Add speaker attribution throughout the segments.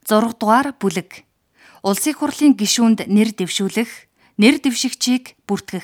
Speaker 1: 6 дугаар бүлэг. Улсын хурлын гишүүнд нэр дэвшүүлэх, нэр дэвшигчийг бүртгэх.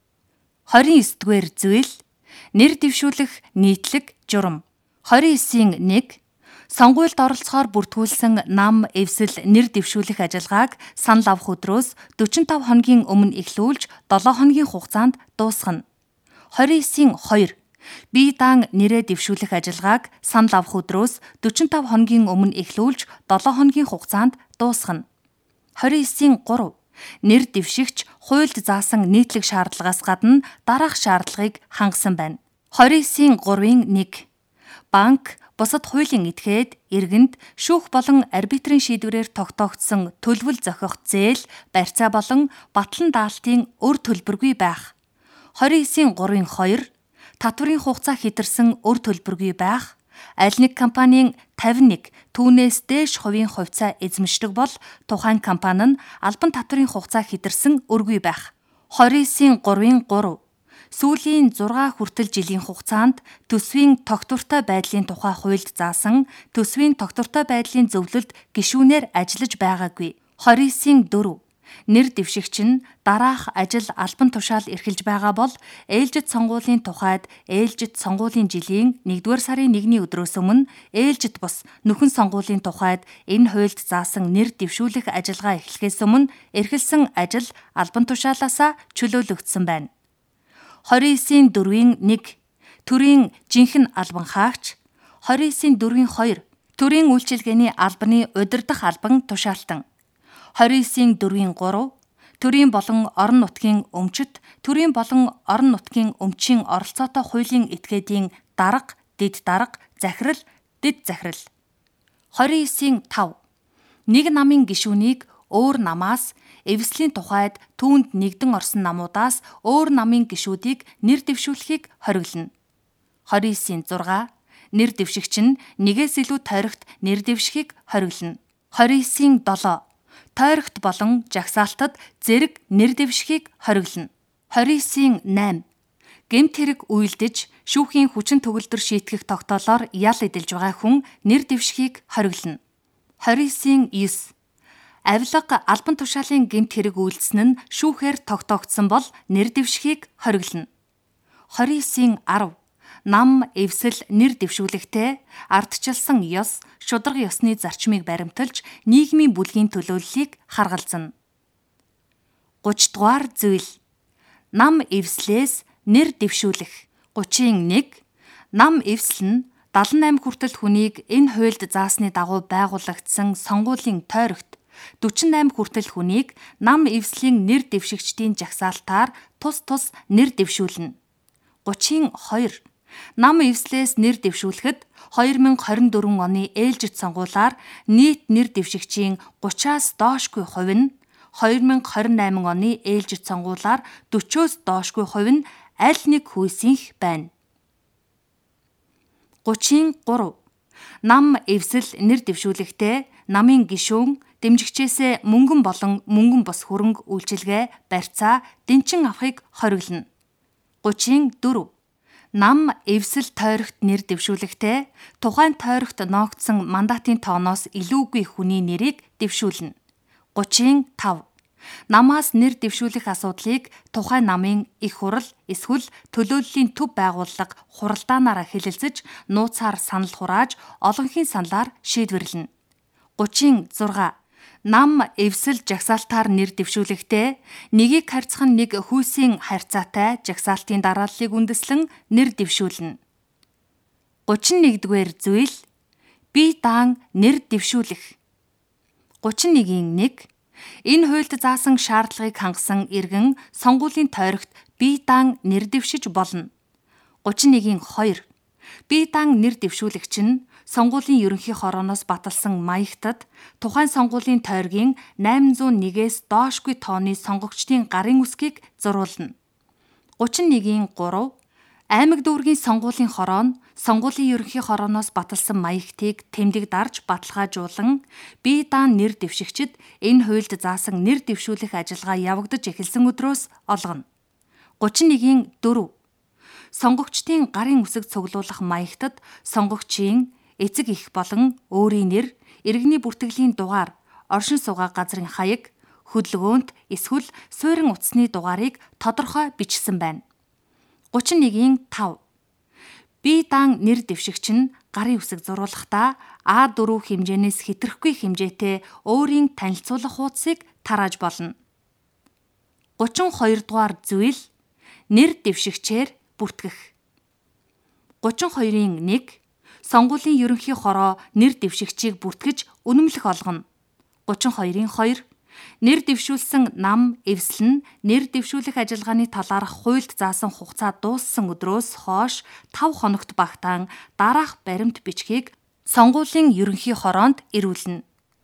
Speaker 1: 29-р зүйл. Нэр дэвшүүлэх нийтлэг журам. 29-ийн 1. Сонгуульд оролцохоор бүртгүүлсэн нам, эвсэл, нэр дэвшүүлэх ажиллагааг санал авах өдрөөс 45 хоногийн өмнө эхлүүлж 7 хоногийн хугацаанд дуусгана. 29-ийн 2. Бие даан нэрээ дэвшүүлэх ажиллагааг санал авах өдрөөс 45 хоногийн өмнө эхлүүлж 7 хоногийн хугацаанд дуусгана. 29-ийн 3. Нэр дэвшигч хуульд заасан нийтлэг шаардлагаас гадна дараах шаардлагыг хангасан байна. 29-ийн 3-ын 1. Банк бусад хуулийн этгээд, иргэнд шүүх болон арбитрийн шийдвэрээр тогтоогдсон төлбөл зохих зээл, барьцаа болон батлан даалтын өр төлбөргүй байх. 29-ийн 3-ын 2. Татварын хугацаа хэтэрсэн өр төлбөргүй байх. Аль нэг компанийн 51 түүнээс дээш хувийн хувьцаа эзэмшдэг бол тухайн компани нь албан татварын хугацаа хэтэрсэн өргүй байх. 29-ийн 3-ын 3. Сүүлийн 6 хүртэл жилийн хугацаанд төсвийн тогтвортой байдлын тухай хуульд заасан төсвийн тогтвортой байдлын зөвлөлд гишүүнээр ажиллаж байгаагүй. 29-ийн 4. Нэр дэвшигч нь дараах ажил албан тушаал эрхэлж байгаа бол ээлжид сонгуулийн тухайд ээлжид сонгуулийн жилийн 1-р сарын 1-ний өдрөөс өмнө ээлжид бус нөхөн сонгуулийн тухайд энэ хуульд заасан нэр дэвшүүлэх ажиллагаа эхлэхээс өмнө эрхэлсэн ажил албан тушаалаасаа чөлөөлөгдсөн байна. 29-ийн 4-ийн 1. Төрийн жинхэнэ албан хаагч. 29-ийн 4-ийн 2. Төрийн үйлчилгээний албаны удирдах албан тушаалтан. 29-ийн 4-ийн 3. Төрийн болон орон нутгийн өмчит, төрийн болон орон нутгийн өмчийн оролцоотой хуулийн этгээдийн дарга, дэд дарга, захирал, дэд захирал. 29-ийн 5. Нэг намын гишүүнийг өөр намаас, эвслийн тухайд түүнд нэгдэн орсон намуудаас өөр намын гишүүдийг нэр дэвшүүлэхийг хориглоно. 29-ийн 6. Нэр дэвшигч нь нэгээс илүү тойрогт нэр дэвшихийг хориглоно. 29-ийн 7. Тойрогт болон жагсаалтад зэрэг нэр дэвшихийг хориглоно. 29-ийн 8. Гэмт хэрэг үйлдэж шүүхийн хүчин төгөлдөр шийтгэх тогтоолоор ял эдэлж байгаа хүн нэр дэвшихийг хориглоно. 29-ийн 9. Авилга албан тушаалын гэмт хэрэг үйлдсэн нь шүүхээр тогтоогдсон бол нэр дэвшихийг хориглоно. 29-ийн 10. Нам, эвсэл, нэр дэвшүүлэхтэй ардчилсан ёс, шударга ёсны зарчмыг баримталж нийгмийн бүлгийн төлөөллийг харгалзана. 30 дугаар зүйл. Нам, эвслээс нэр дэвшүүлэх. 31. Нам, эвсэл нь 78 хүртэл хүнийг энэ хуульд заасны дагуу байгуулагдсан сонгуулийн тойрогт 48 хүртэл хүнийг нам, эвслийн нэр дэвшигчдийн жагсаалтаар тус нэр дэвшүүлнэ. 32. Нам, эвслээс нэр дэвшүүлэхэд 2024 оны ээлжид сонгуулиар нийт нэр дэвшигчийн 30-аас доошгүй хувь нь, 2028 оны ээлжид сонгуулиар 40-оос доошгүй хувь нь аль нэг хүйсийнх байна. 33. Нам, эвсэл, нэр дэвшүүлэхдээ намын гишүүн дэмжигчээсээ мөнгөн болон мөнгөн бус хөрөнгө үйлчилгээ, барьцаа, дэнчин авахыг хориглоно. 34. Нам, эвсэл тойрогт нэр дэвшүүлэхдээ тухайн тойрогт ноогдсон мандатын тооноос илүүгүй хүний нэрийг дэвшүүлнэ. 35. Намаас нэр дэвшүүлэх асуудлыг тухайн намын их хурал эсвэл төлөөллийн төв байгууллага хуралдаанаараа хэлэлцэж, нууцаар санал хурааж, олонхын саналаар шийдвэрлэнэ. 36. Нам, эвсэл жагсаалтаар нэр дэвшүүлэхдээ нэгийг харьцах нь нэг хүйсийн харьцаатай жагсаалтын дарааллыг үндэслэн нэр дэвшүүлнэ. 31-р зүйл. Бие даан нэр дэвшүүлэх. 31-ийн 1. Энэ хуульд заасан шаардлагыг хангасан иргэн сонгуулийн тойрогт бие даан нэр дэвшиж болно. 31-ийн 2. Бие даан нэр дэвшүүлэгч нь сонгуулийн ерөнхий хорооноос баталсан маягтад тухайн сонгуулийн тойргийн 801-ээс доошгүй тооны сонгогчдын гарын үсгийг зурулна. 31-ийн 3. Аймаг дүүргийн сонгуулийн хороо нь сонгуулийн ерөнхий хорооноос баталсан маягтыг тэмдэг дарж баталгаажуулан бие даан нэр дэвшигчид энэ хуульд заасан нэр дэвшүүлэх ажиллагаа явагдаж эхэлсэн өдрөөс олгоно. 31-ийн 4. Сонгогчдын гарын үсэг цуглуулах маягтад сонгогчийн эцэг эх болон өөрийн нэр, иргэний бүртгэлийн дугаар, оршин суугаа газрын хаяг, хөдөлгөөнт эсвэл суурин утасны дугаарыг тодорхой бичсэн байна. 31-5. Бие даан нэр дэвшигч нь гарын үсэг зурулахдаа А4 хэмжээнээс хэтрэхгүй хэмжээтэй өөрийн танилцуулах хуудсыг тарааж болно. 32 дугаар зүйл нэр дэвшигчээр бүртгэх. 32-ын 1. Сонгуулийн ерөнхий хороо нэр дэвшигчийг бүртгэж үнэмлэх олгоно. 32-ын 2. Нэр дэвшүүлсэн нам, эвсэл нь нэр дэвшүүлэх ажиллагааны талаарх хуульд заасан хугацаа дууссан өдрөөс хойш 5 хоногт багтаан дараах баримт бичгийг сонгуулийн ерөнхий хороонд ирүүлнэ.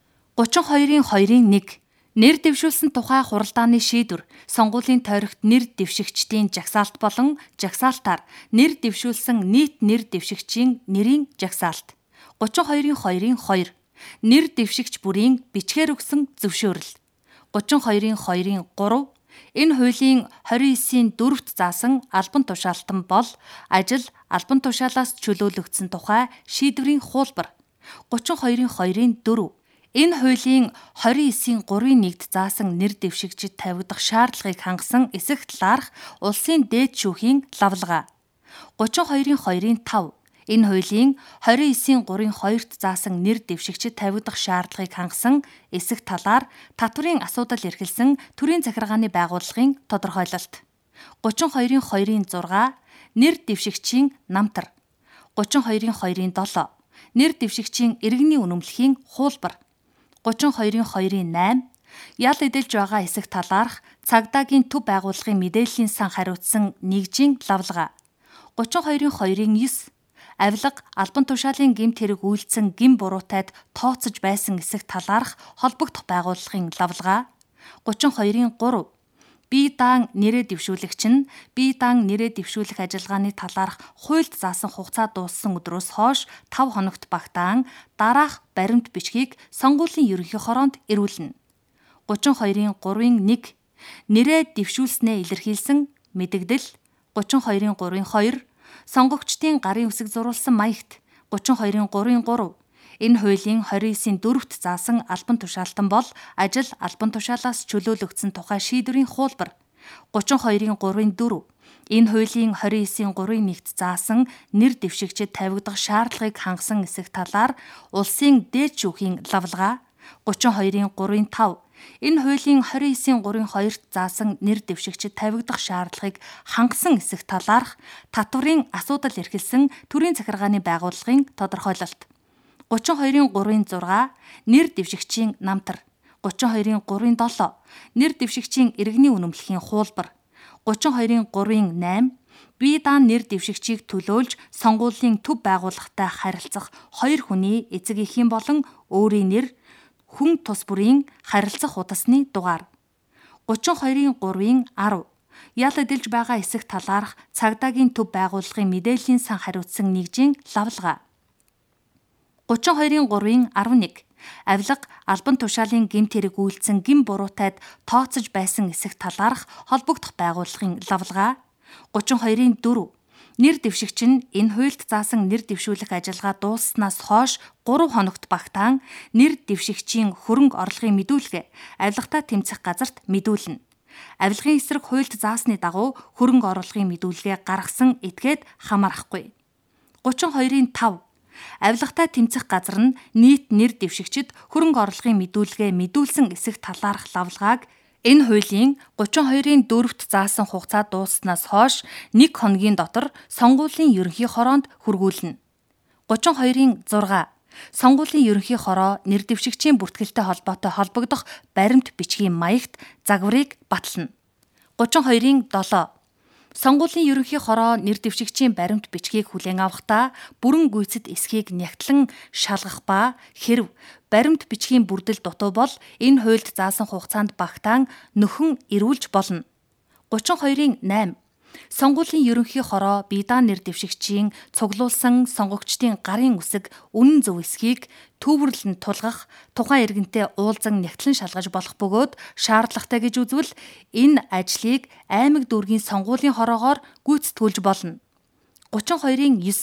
Speaker 1: 32-ын 2-ын 1. Нэр дэвшүүлсэн тухай хуралдааны шийдвэр сонгуулийн тойрогт нэр дэвшигчдийн жагсаалт болон жагсаалтаар нэр дэвшүүлсэн нийт нэр дэвшигчийн нэрийн жагсаалт. 32-ын 2-ын 2. Нэр дэвшигч бүрийн бичгээр өгсөн зөвшөөрөл. 32-ын 2-ын 3. Энэ хуулийн 29-ийн 4-т заасан албан тушаалтан бол ажил албан тушаалаас чөлөөлөгдсөн тухай шийдвэрийн хуулбар. 32-ын 2-ын 4. Энэ хуулийн 29-ийн 3-ын 1-т заасан нэр дэвшигчид тавигдах шаардлагыг хангасан эсэх талаарх улсын дээд шүүхийн лавлгаа. 32-ын 2-ын 5. Энэ хуулийн 29-ийн 3-ын 2-т заасан нэр дэвшигчид тавигдах шаардлагыг хангасан эсэх талаар татврын асуудал эрхэлсэн төрийн захиргааны байгууллагын тодорхойлолт. 32-ын 2-ын 6. Нэр дэвшигчийн намтар. 32-ын 2-ын 7. Нэр дэвшигчийн иргэний үнэмлэхийн хуулбар. 32-ын 2-ын 8. Ял эдэлж байгаа эсэх талаарх цагдаагийн төв байгууллагын мэдээллийн сан хариуцсан нэгжийн лавлгаа. 32-ын 2-ын 9. Авилга албан тушаалын гэмт хэрэг үйлдсэн гин буруутайд тооцож байсан эсэх талаарх холбогдох байгууллагын лавлгаа. 32-ын 3. Бие даан нэрээ дэвшүүлэгч нь бие даан нэрээ дэвшүүлэх ажиллагааны талаарх хуульд заасан хугацаа дууссан өдрөөс хойш 5 хоногт багтаан дараах баримт бичгийг сонгуулийн ерөнхий хороонд ирүүлнэ. 32-ын 3-ын 1. Нэрээ дэвшүүлснээ илэрхийлсэн мэдэгдэл. 32-ын 3-ын 2. Сонгогчдын гарын үсэг зурулсан маягт. 32-ын 3-ын 3. Энэ хуулийн 29-ийн 4-т заасан албан тушаалтан бол ажил албан тушаалаас чөлөөлөгдсөн тухай шийдвэрийн хуулбар. 32-ын 3-ын 4. Энэ хуулийн 29-ийн 3-ын 1-т заасан нэр дэвшигчид тавигдах шаардлагыг хангасан эсэх талаар улсын дээд шүүхийн лавлгаа. 32-ын 3-ын 5. Энэ хуулийн 29-ийн 3-ын 2-т заасан нэр дэвшигчид тавигдах шаардлагыг хангасан эсэх талаарх татврын асуудал эрхэлсэн төрийн захиргааны байгууллагын тодорхойлолт. 32-ын 3-ын 6. Нэр дэвшигчийн намтар. 32-ын 3-ын 7. Нэр дэвшигчийн иргэний үнэмлэхийн хуулбар. 32-ын 3-ын 8. Бие даан нэр дэвшигчийг төлөөлж сонгуулийн төв байгууллагатай харилцах 2 хүний эцэг эхийн болон өөрийн нэр хүн тус бүрийн харилцах хуудасны дугаар. 32-ын 3-ын 10. Ял эдэлж байгаа эсэх талаарх цагдаагийн төв байгууллагын мэдээллийн сан хариуцсан нэгжийн лавлгаа. 32-ын 3-ын 11. Авилга албан тушаалын гэмт хэрэг үйлдсэн гин буруутайд тооцож байсан эсэх талаарх холбогдох байгууллагын лавлгаа. 32-ын 4. Нэр дэвшигч нь энэ хуульд заасан нэр дэвшүүлэх ажиллагаа дуусснаас хойш 3 хоногт багтаан нэр дэвшигчийн хөрөнгө орлогын мэдүүлгээ авилгатаа тэмцэх газарт мэдүүлнэ. Авилгын эсрэг хуульд заасны дагуу хөрөнгө орлогын мэдүүлгээ гаргасан этгээд хамаарахгүй. 32-ын 5. Авилгатаа тэмцэх газар нь нийт нэр дэвшигчид хөрөнгө орлогын мэдүүлгээ мэдүүлсэн эсэх талаарх лавлгааг энэ хуулийн 32-ын 4-т заасан хугацаа дууссанаас хойш 1 хоногийн дотор сонгуулийн ерөнхий хороонд хүргүүлнэ. 32-ын 6. Сонгуулийн ерөнхий хороо нэр дэвшигчийн бүртгэлтэй холбоотой холбогдох баримт бичгийн маягт загварыг батлана. 32-ын 7. Сонгуулийн ерөнхий хороо нэр дэвшигчийн баримт бичгийг хүлээн авахдаа бүрэн гүйцэд эсхийг нягтлан шалгах ба хэрв баримт бичгийн бүрдэл дутуу бол энэ хуульд заасан хугацаанд багтаан нөхөн эрүүлж болно. 32-ын 8. Сонгуулийн ерөнхий хороо бие даан нэр дэвшигчийн цуглуулсан сонгогчдын гарын үсэг үнэн зөв эсхийг төвөрлөн тулгах тухайн иргэнтэй уулзан нягтлан шалгаж болох бөгөөд шаардлагатай гэж үзвэл энэ ажлыг аймаг дүүргийн сонгуулийн хороогоор гүйцэтгүүлж болно. 32-ын 9.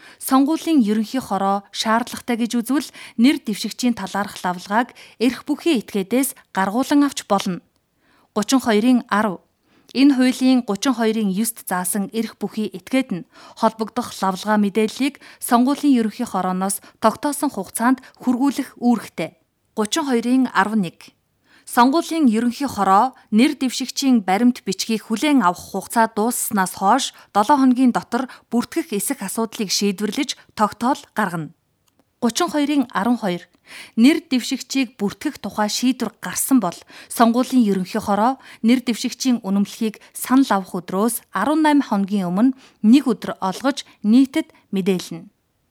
Speaker 1: Сонгуулийн ерөнхий хороо шаардлагатай гэж үзвэл нэр дэвшигчийн талаарх лавлгааг эрх бүхий этгээдээс гаргуулan авч болно. 32-ийн 10. Энэ хуулийн 32-ийн 9-т заасан эрх бүхий этгээд нь холбогдох лавлгаа мэдээллийг сонгуулийн ерөнхий хорооноос тогтоосон хугацаанд хүргүүлэх үүрэгтэй. 32-ийн 11. Сонгуулийн ерөнхий хороо нэр дэвшигчийн баримт бичгийг хүлээн авах хугацаа дуусснаас хойш 7 хоногийн дотор бүртгэх эсэх асуудлыг шийдвэрлэж тогтоол гаргана. 32-ийн 12. Нэр дэвшигчийг бүртгэх тухай шийдвэр гарсан бол сонгуулийн ерөнхий хороо нэр дэвшигчийн үнэмлэхийг санал авах өдрөөс 18 хоногийн өмнө 1 өдөр олгож нийтэд мэдээлнэ.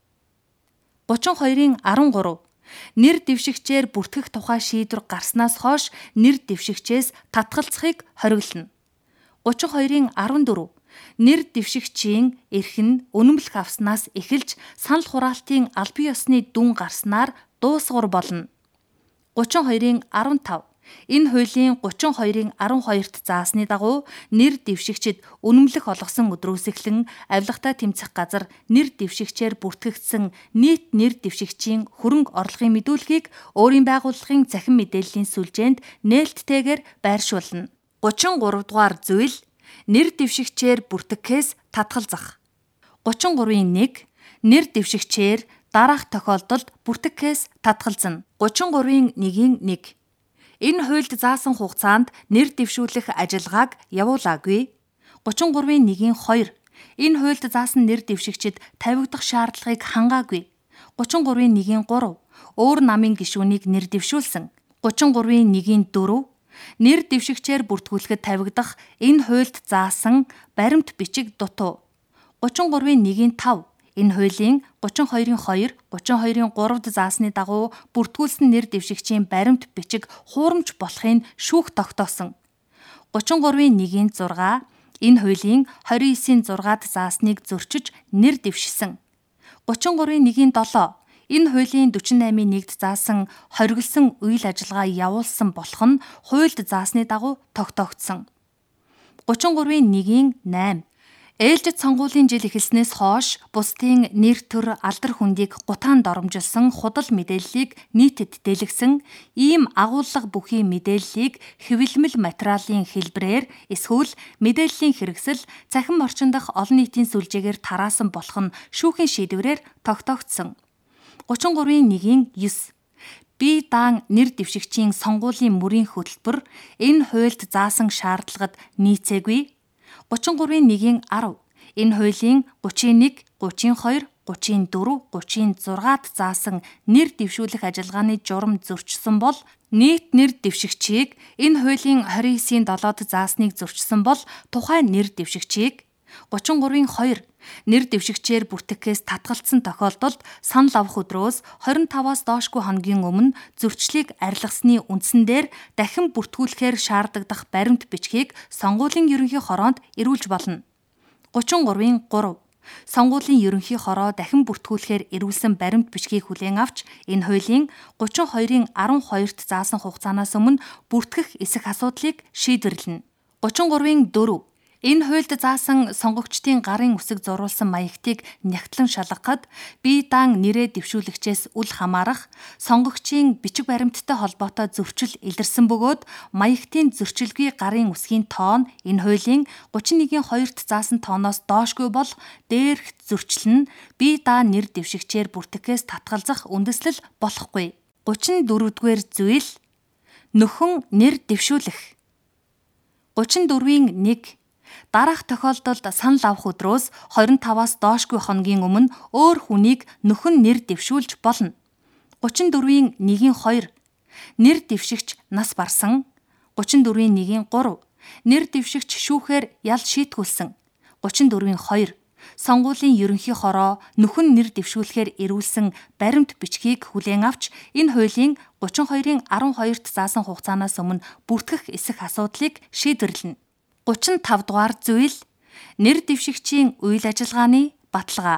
Speaker 1: 32-ийн 13. Нэр дэвшигчээр бүртгэх тухай шийдвэр гарснаас хойш нэр дэвшигчээс татгалзахыг хориглоно. 32-ийн 14. Нэр дэвшигчийн эрх нь үнэмлэх авснаас эхэлж санал хураалтын аль бие ёсны дүн гарснаар дуусгар болно. 32-ийн 15. Энэ хуулийн 32-ийн 12-т заасны дагуу нэр дэвшигчид үнэмлэх олгосон өдрөөс эхлэн авилгатай тэмцэх газар нэр дэвшигчээр бүртгэгдсэн нийт нэр дэвшигчийн хөрөнгө орлогын мэдүүлгийг өөрийн байгууллагын захин мэдээллийн сүлжээнд нээлттэйгээр байршуулна. 33 дугаар зүйл нэр дэвшигчээр бүртгэхээс татгалзах. 33-ийн 1. Нэр дэвшигчээр дараах тохиолдолд бүртгэхээс татгалзана. 33-ийн 1-ийн 1. Энэ хуульд заасан хугацаанд нэр дэвшүүлэх ажиллагааг явуулаагүй. 33-ийн 1-ийн 2. Энэ хуульд заасан нэр дэвшигчид тавигдах шаардлагыг хангаагүй. 33-ийн 1-ийн 3. Өөр намын гишүүнийг нэр дэвшүүлсэн. 33-ийн 1-ийн 4. Нэр дэвшигчээр бүртгүүлэхэд тавигдах энэ хуульд заасан баримт бичиг дутуу. 33-ийн 1-ийн 5. Энэ хуулийн 32-ийн 2, 32-ийн 3-д заасны дагуу бүртгүүлсэн нэр дэвшигчийн баримт бичиг хуурамч болохыг шүүх тогтоосон. 33-ийн 1-ийн 6. Энэ хуулийн 29-ийн 6-д заасныг зөрчиж нэр дэвшсэн. 33-ийн 1-ийн 7. Энэ хуулийн 48-ийн 1-д заасан хориглосон үйл ажиллагаа явуулсан болох нь хуульд заасны дагуу тогтоогдсон. 33-ийн 1-ийн 8. Ээлжид сонгуулийн жил эхэлснээс хойш бусдын нэр төр алдар хүндийг гутаан доромжилсон худал мэдээллийг нийтэд дэлгэсэн ийм агуулга бүхий мэдээллийг хэвлэмэл материалын хэлбэрээр эсвэл мэдээллийн хэрэгсэл цахим орчин дахь олон нийтийн сүлжээгээр тараасан болох нь шүүхийн шийдвэрээр тогтоогдсон. 33-ийн 1-ийн 9. Бие даан нэр дэвшигчийн сонгуулийн мөрийн хөтөлбөр энэ хуульд заасан шаардлагад нийцээгүй. 33-ийн 1-ийн 10. Энэ хуулийн 31, 32, 34, 36-д заасан нэр дэвшүүлэх ажиллагааны журам зөрчсөн бол нийт нэр дэвшигчийг энэ хуулийн 29-ийн 7-д заасныг зөрчсөн бол тухайн нэр дэвшигчийг 33-ийн 2. Нэр дэвшигчээр бүртгэхээс татгалцсан тохиолдолд санал авах өдрөөс 25-аас доошгүй хоногийн өмнө зөрчлийг арилгасны үндсэн дээр дахин бүртгүүлэхээр шаардагдах баримт бичгийг сонгуулийн ерөнхий хороонд ирүүлж болно. 33-ийн 3. Сонгуулийн ерөнхий хороо дахин бүртгүүлэхээр ирүүлсэн баримт бичгийг хүлээн авч энэ хуулийн 32-ийн 12-т заасан хугацаанаас өмнө бүртгэх эсэх асуудлыг шийдвэрлэнэ. 33-ийн 4. Энэ хуульд заасан сонгогчдын гарын үсэг зурулсан маягтыг нягтлан шалгахад бие даан нэрээ дэвшүүлэгчээс үл хамаарах сонгогчийн бичиг баримттай холбоотой зөрчил илэрсэн бөгөөд маягтын зөрчилгүй гарын үсгийн тоон энэ хуулийн 31-ийн 2-т заасан тооноос доошгүй бол дээрх зөрчил нь бие даан нэр дэвшигчээр бүртгэхээс татгалзах үндэслэл болохгүй. 34-р зүйл нөхөн нэр дэвшүүлэх. 34-ийн 1. Дараах тохиолдолд санал авах өдрөөс 25-аас доошгүй хоногийн өмнө өөр хүнийг нөхөн нэр дэвшүүлж болно. 34-ийн 1-ийн 2. Нэр дэвшигч нас барсан. 34-ийн 1-ийн 3. Нэр дэвшигч шүүхээр ял шийтгүүлсэн. 34-ийн 2. Сонгуулийн ерөнхий хороо нөхөн нэр дэвшүүлэхээр ирүүлсэн баримт бичгийг хүлээн авч энэ хуулийн 32-ийн 12-т заасан хугацаанаас өмнө бүртгэх эсэх асуудлыг шийдвэрлэнэ. 35 дугаар зүйл нэр дэвшигчийн үйл ажиллагааны баталгаа.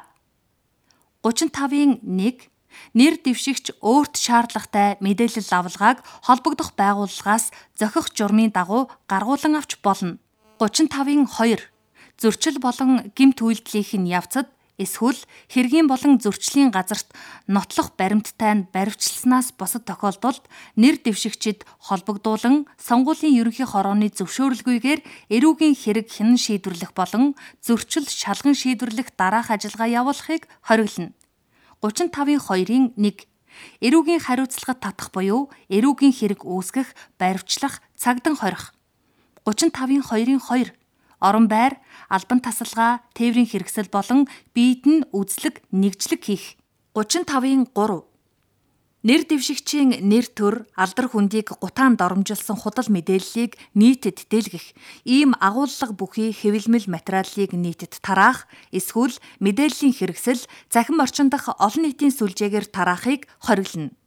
Speaker 1: 35-ийн 1. Нэр дэвшигч өөрт шаардлагатай мэдээлэл авалгааг холбогдох байгууллагаас зохих журмын дагуу гаргуулan авч болно. 35-ийн 2. Зөрчил болон гэмт үйлдэлийн явцад Эсвэл хэргийн болон зөрчлийн газарт нотлох баримттай нь баривчлснаас босод тохиолдолд нэр дэвшигчид холбогдуулан сонгуулийн ерөнхий хорооны зөвшөөрлгүйгээр эрүүгийн хэрэг хянан шийдвэрлэх болон зөрчил шалган шийдвэрлэх дараах ажиллагаа явуулахыг хориглоно. 35-2-1 эрүүгийн хариуцлагад татах буюу эрүүгийн хэрэг үүсгэх, баривчлах, цагдан хорих. 35-2-2 орон байр, албан тасалгаа, тээврийн хэрэгсэл болон биед нь үзлэг, нэгжлэг хийх. 35-3 нэр дэвшигчийн нэр төр, алдар хүндийг гутаан доромжилсон худал мэдээллийг нийтэд дэлгэх. Ийм агуулга бүхий хэвлэмэл материалыг нийтэд тараах, эсвэл мэдээллийн хэрэгсэл, захин орчин дахь олон нийтийн сүлжээгээр тараахыг хориглоно.